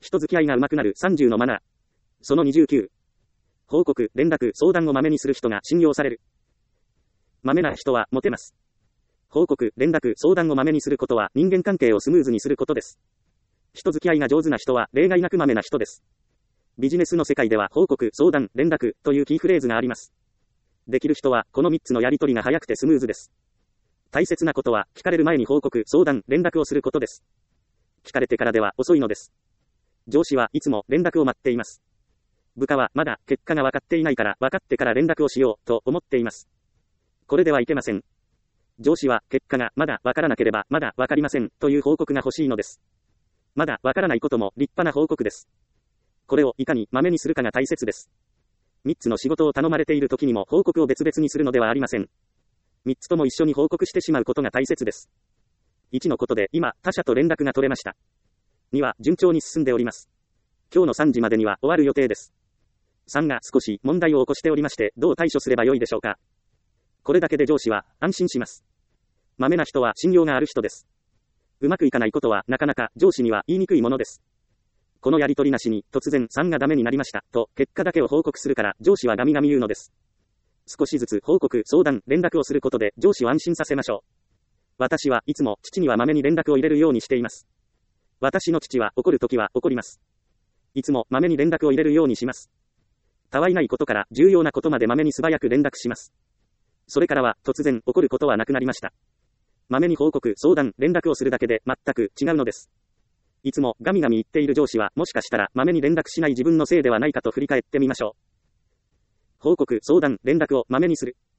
人付き合いが上手くなる30のマナー。その29。報告、連絡、相談をまめにする人が信用される。まめな人はモテます。報告、連絡、相談をまめにすることは人間関係をスムーズにすることです。人付き合いが上手な人は例外なくまめな人です。ビジネスの世界では報告、相談、連絡というキーフレーズがあります。できる人はこの3つのやり取りが早くてスムーズです。大切なことは聞かれる前に報告、相談、連絡をすることです。聞かれてからでは遅いのです。上司はいつも連絡を待っています。部下はまだ結果が分かっていないから分かってから連絡をしようと思っています。これではいけません。上司は結果がまだ分からなければまだ分かりませんという報告が欲しいのです。まだ分からないことも立派な報告です。これをいかにまめにするかが大切です。3つの仕事を頼まれている時にも報告を別々にするのではありません。3つとも一緒に報告してしまうことが大切です。1のことで今他社と連絡が取れました。2は順調に進んでおります。今日の3時までには終わる予定です。3が少し問題を起こしておりましてどう対処すればよいでしょうか。これだけで上司は安心します。まめな人は信用がある人です。うまくいかないことはなかなか上司には言いにくいものです。このやり取りなしに突然3がダメになりましたと結果だけを報告するから上司はガミガミ言うのです。少しずつ報告、相談、連絡をすることで上司を安心させましょう。私はいつも父にはまめに連絡を入れるようにしています。私の父は怒るときは怒ります。いつもまめに連絡を入れるようにします。たわいないことから重要なことまでまめに素早く連絡します。それからは突然怒ることはなくなりました。まめに報告、相談、連絡をするだけで全く違うのです。いつもガミガミ言っている上司はもしかしたらまめに連絡しない自分のせいではないかと振り返ってみましょう。報告、相談、連絡をまめにする。